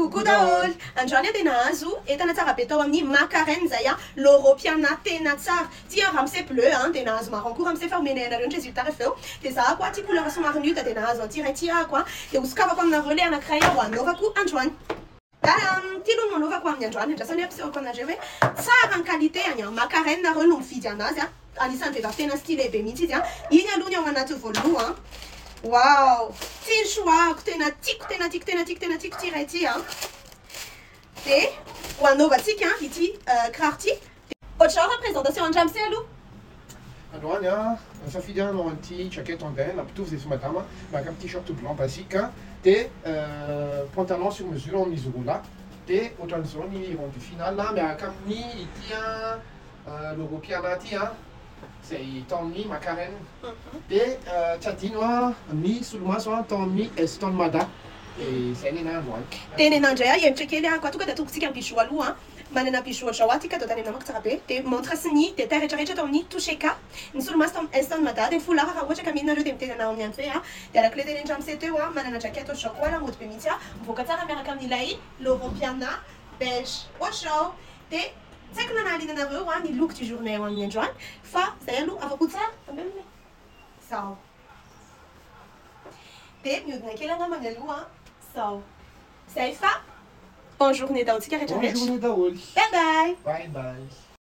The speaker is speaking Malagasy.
Coucou daholo! Androany tena azo entana tsara be tao amin'ny macarena zay l'europiana tena tsara. Ty ramsey bleu tena azo marron koa ramsey fa omena anareo ny résultat rehefa eo. Dia za koa ty couleur somary nude tena azo antiray tiako dia hosokavako aminareo le anankiray ho anaovako androany. Ty aloha no anaovako amin'ny androany andrasany ampisehoako anareo hoe tsara ny qualité any macarena nareo no mividy anazy anisan'ny vehivavy tena stylé be mihitsy izy iny aloha ny ao anaty voaloha. Wow! Ty ny choix-ko tena tiako tiray ty dia ho anaovantsika ity kiraro ty. Ohatrao présentation andramsey aloha. Androany safidy anao an'ity jaquette en daim nampitovy zay sy madama maka t-shirt blanc basique dia pantalon sur mesure amin'izy roa lahy dia ohatran'izao ny rendu final miaraka amin'ny ity l'europiana ty zay tao amin'ny macarena dia tsy adino ny solomaso tao amin'ny eston mada dia zay ny androany. Dia nenandray hevitra kely koa tonga dia atongotsika amin'ny bijou aloha manana bijou ohatrao ty cadeau tany namako tsara be dia montre sy ny détail rehetrarehetra tao amin'ny touché ka ny solomaso tao amin'ny eston mada dia foulard raha ohatra ka mihinareo dia miteny anao amin'ny anfe dia arak'ilay teny andramsey teo manana jaquette ohatrao koa mody be mihitsy mivoaka tsara miaraka amin'ilay l'europiana beige ohatrao dia tsy haiko na nahaliana anareo ny look du journée ao amin'ny androany fa zay aloha afaka tsara ambeliny zao dia mihodina kely angambany aloha zao zay fa bonne journée daholintsika rehetrarehetra. Bonne journée daholo. Bye bye. Bye bye.